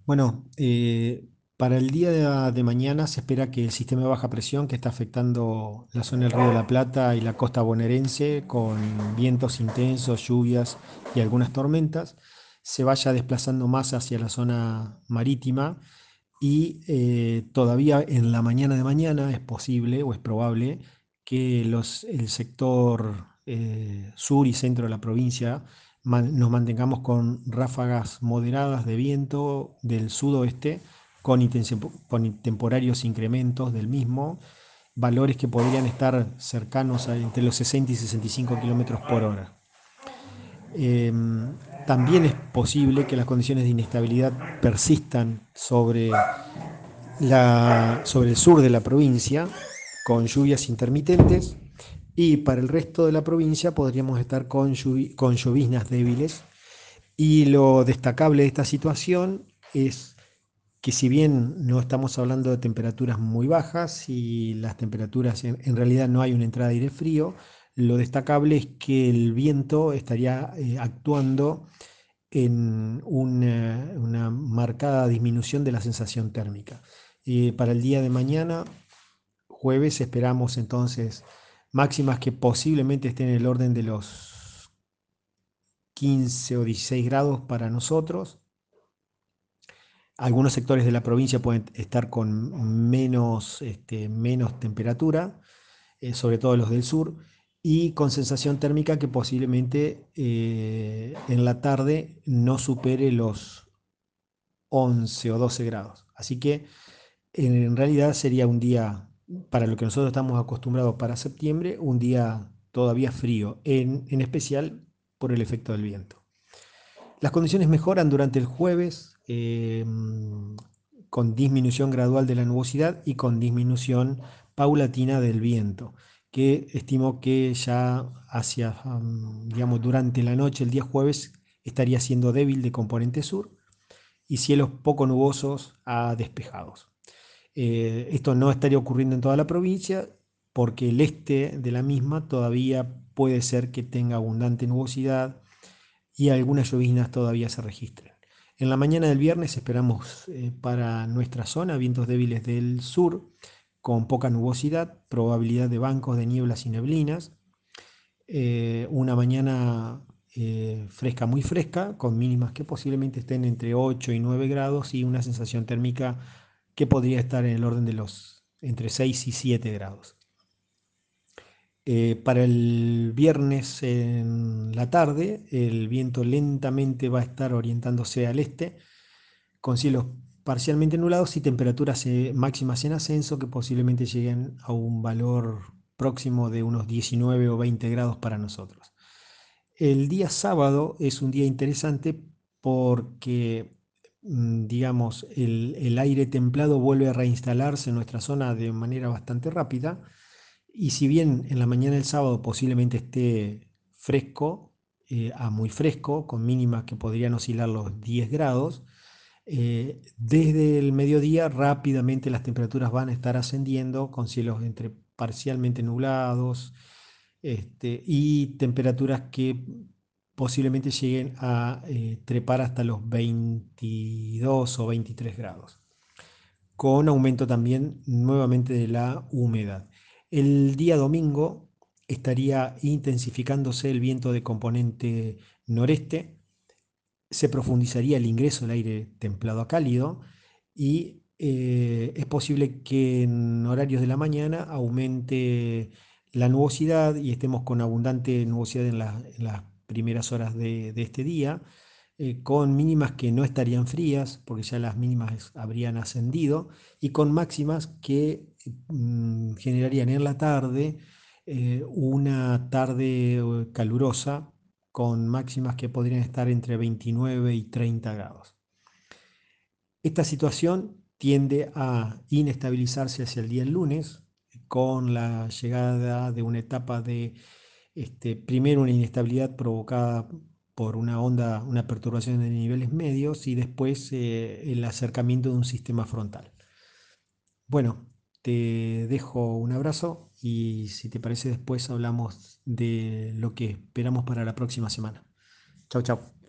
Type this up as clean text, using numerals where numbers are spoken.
Bueno, para el día de mañana se espera que el sistema de baja presión que está afectando la zona del Río de la Plata y la costa bonaerense con vientos intensos, lluvias y algunas tormentas, se vaya desplazando más hacia la zona marítima y todavía en la mañana de mañana es posible o es probable que el sector sur y centro de la provincia nos mantengamos con ráfagas moderadas de viento del sudoeste con temporarios incrementos del mismo, valores que podrían estar cercanos a entre los 60 y 65 kilómetros por hora. Eh, También es posible que las condiciones de inestabilidad persistan sobre el sur de la provincia, con lluvias intermitentes, y para el resto de la provincia podríamos estar con lloviznas débiles. Y lo destacable de esta situación es que si bien no estamos hablando de temperaturas muy bajas y las temperaturas en realidad no hay una entrada de aire frío, lo destacable es que el viento estaría actuando en una marcada disminución de la sensación térmica. Para el día de mañana, jueves, esperamos entonces máximas que posiblemente estén en el orden de los 15 o 16 grados para nosotros. Algunos sectores de la provincia pueden estar con menos temperatura, sobre todo los del sur, y con sensación térmica que posiblemente en la tarde no supere los 11 o 12 grados. Así que en realidad sería un día, para lo que nosotros estamos acostumbrados para septiembre, un día todavía frío, en especial por el efecto del viento. Las condiciones mejoran durante el jueves, con disminución gradual de la nubosidad y con disminución paulatina del viento, que estimo que ya digamos, durante la noche, el día jueves, estaría siendo débil de componente sur y cielos poco nubosos a despejados. Esto no estaría ocurriendo en toda la provincia porque el este de la misma todavía puede ser que tenga abundante nubosidad y algunas lloviznas todavía se registren. En la mañana del viernes esperamos para nuestra zona vientos débiles del sur con poca nubosidad, probabilidad de bancos de nieblas y neblinas. Una mañana fresca, muy fresca, con mínimas que posiblemente estén entre 8 y 9 grados y una sensación térmica que podría estar en el orden de los entre 6 y 7 grados. Para el viernes en la tarde, el viento lentamente va a estar orientándose al este, con cielos parcialmente nublados y temperaturas máximas en ascenso que posiblemente lleguen a un valor próximo de unos 19 o 20 grados para nosotros. El día sábado es un día interesante porque, digamos, el aire templado vuelve a reinstalarse en nuestra zona de manera bastante rápida y si bien en la mañana del sábado posiblemente esté fresco, a muy fresco, con mínimas que podrían oscilar los 10 grados, desde el mediodía rápidamente las temperaturas van a estar ascendiendo con cielos entre parcialmente nublados, y temperaturas que posiblemente lleguen a trepar hasta los 22 o 23 grados, con aumento también nuevamente de la humedad. El día domingo estaría intensificándose el viento de componente noreste, se profundizaría el ingreso del aire templado a cálido y es posible que en horarios de la mañana aumente la nubosidad y estemos con abundante nubosidad en las primeras horas de este día, con mínimas que no estarían frías, porque ya las mínimas habrían ascendido, y con máximas que generarían en la tarde una tarde calurosa, con máximas que podrían estar entre 29 y 30 grados. Esta situación tiende a inestabilizarse hacia el día lunes, con la llegada de una etapa de, primero una inestabilidad provocada por una onda, una perturbación de niveles medios y después el acercamiento de un sistema frontal. Bueno, te dejo un abrazo y si te parece después hablamos de lo que esperamos para la próxima semana. Chau, chau.